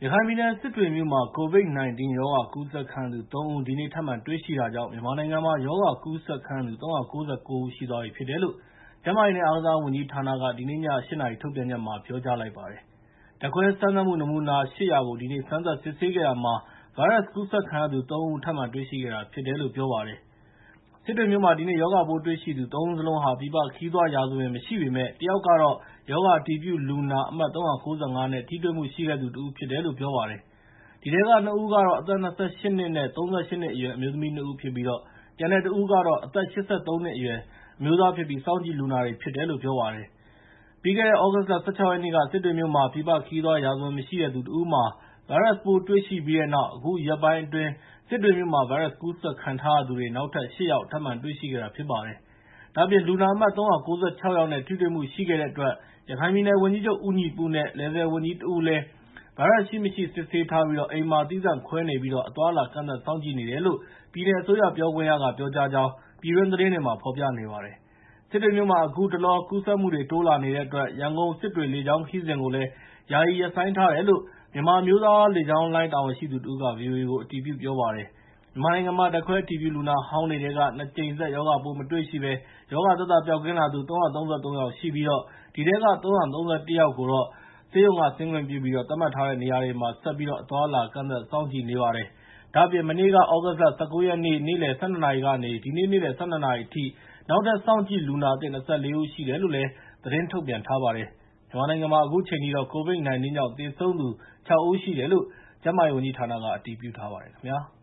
ရခိုင်ပြည်နယ်စစ်တွေမြို့မှာ COVID-19 ရောဂါကူးစက်ခံရသူ ၃ ဦး ဒီနေ့ထပ်မံတွေ့ရှိတာကြောင့် မြန်မာနိုင်ငံမှာ ရောဂါကူးစက်ခံရသူ ၃၉၉ ဦးရှိသွားပြီဖြစ်တယ်လို့ ကျန်းမာရေးနဲ့ အားကစားဝန်ကြီးဌာနက ဒီနေ့ည ၈ နာရီ ထုတ်ပြန်ချက်မှာ ပြောကြားလိုက်ပါတယ်။ ဓာတ်ခွဲစမ်းသပ်မှု နမူနာ ၈၀၀ ကို ဒီနေ့ စမ်းသပ်စစ်ဆေးခဲ့တာမှာ ဗိုင်းရပ်စ်ကူးစက်ခံရသူ ၃ ဦး ထပ်မံတွေ့ရှိခဲ့တာဖြစ်တယ်လို့ ပြောပါတယ်။ စစ်တွေမြို့မှာ ဒီနေ့ ရောဂါပိုးတွေ့ရှိသူ ၃ ဦးစလုံးဟာ ပြည်ပခရီးသွားရာဇဝင် မရှိပေမယ့် တစ်ယောက်ကတော့ ရောဂါအတည်ပြုလူနာအမှတ် ၃၉၅ နဲ့ ထိတွေ့မှုရှိခဲ့သူတစ်ဦးဖြစ်တယ်လို့ ပြောပါတယ်။ ဒီထဲက ၂ ဦးကတော့ အသက် ၂၈ နှစ်နဲ့ ၃၈ နှစ်အရွယ် အမျိုးသမီး ၂ ဦးဖြစ်ပြီး ကျန်တဲ့တစ်ဦးကတော့ အသက် ၈၃ နှစ်အရွယ် အမျိုးသားဖြစ်ပြီး စောင့်ကြည့်လူနာတွေဖြစ်တယ်လို့ ပြောပါတယ်။ ပြီးခဲ့တဲ့ သြဂုတ်လ ၁၆ ရက်နေ့က စစ်တွေမြို့မှာ ပြည်ပခရီးသွားရာဇဝင်မရှိတဲ့သူတစ်ဦးမှာ ဗိုင်းရပ်စ်ပိုးတွေ့ရှိပြီးတဲ့နောက် အခုရက်ပိုင်းအတွင်း စစ်တွေမြို့မှာ ဗိုင်းရပ်စ်ကူးစက်ခံထားရသူတွေ နောက်ထပ် ၈ ယောက် ထပ်မံတွေ့ရှိခဲ့တာဖြစ်ပါတယ်။ ဒါ့အပြင် လူနာအမှတ် ၃၉၆ ယောက်နဲ့ ထိတွေ့မှုရှိခဲ့တဲ့အတွက် ရခိုင်ပြည်နယ်ဝန်ကြီးချုပ် ဦးညီပုနဲ့ လယ်/ဝန်ကြီး တစ်ဦးလည်း ဗိုင်းရပ်စ်ရှိမရှိ စစ်ဆေးထားပြီး အိမ်မှာ သီးသန့်ခွဲနေပြီး အသွားအလာ ကန့်သတ်စောင့်ကြည့်နေတယ်လို့ ပြည်နယ်အစိုးရပြောခွင့်ရက ပြောကြားကြောင်း ပြည်တွင်းသတင်းတွေမှာ ဖော်ပြနေပါတယ်။ စစ်တွေမြို့မှာ အခုတလော ကူးစက်မှုတွေ တိုးလာနေတဲ့အတွက် ရန်ကုန်-စစ်တွေ လေကြောင်းခရီးစဉ်ကိုလည်း ယာယီရပ်ဆိုင်းထားတယ်လို့ မြန်မာအမျိုးသားလေကြောင်းလိုင်း တာဝန်ရှိသူတစ်ဦးက ဗီအိုအေကို အတည်ပြုပြောပါတယ်။ မြန်မာနိုင်ငံမှာ ဓာတ်ခွဲအတည်ပြုလူနာဟောင်းတွေထဲက ၂ ကြိမ်ဆက် ရောဂါပိုးမတွေ့ရှိဘဲ ရောဂါသက်သာပျောက်ကင်းလာသူ ၃၃၃ ယောက်ရှိပြီး ဒီထဲက ၃၃၁ ယောက်ကိုတော့ ဆေးရုံက ဆင်းခွင့်ပြုပြီး သတ်မှတ်ထားတဲ့နေရာတွေမှာ ဆက်ပြီး အသွားအလာ ကန့်သတ်စောင့်ကြည့်နေပါတယ်။ ဒါ့အပြင် မနေ့ သြဂုတ်လ ၁၉ ရက်နေ့ နေ့လယ် ၁၂ နာရီကနေ ဒီနေ့ နေ့လယ် ၁၂ နာရီအထိ နောက်ထပ် စောင့်ကြည့်လူနာသစ် ၂၄ ဦးရှိတယ်လို့ သတင်းထုတ်ပြန်ထားပါတယ်။ မြန်မာနိုင်ငံမှာ အခုချိန်ထိတော့ COVID-19 ကြောင့် သေဆုံးသူ ၆ ဦးရှိတယ်လို့ ကျန်းမာရေးဝန်ကြီးဌာနက အတည်ပြုထားပါတယ်ခင်ဗျာ။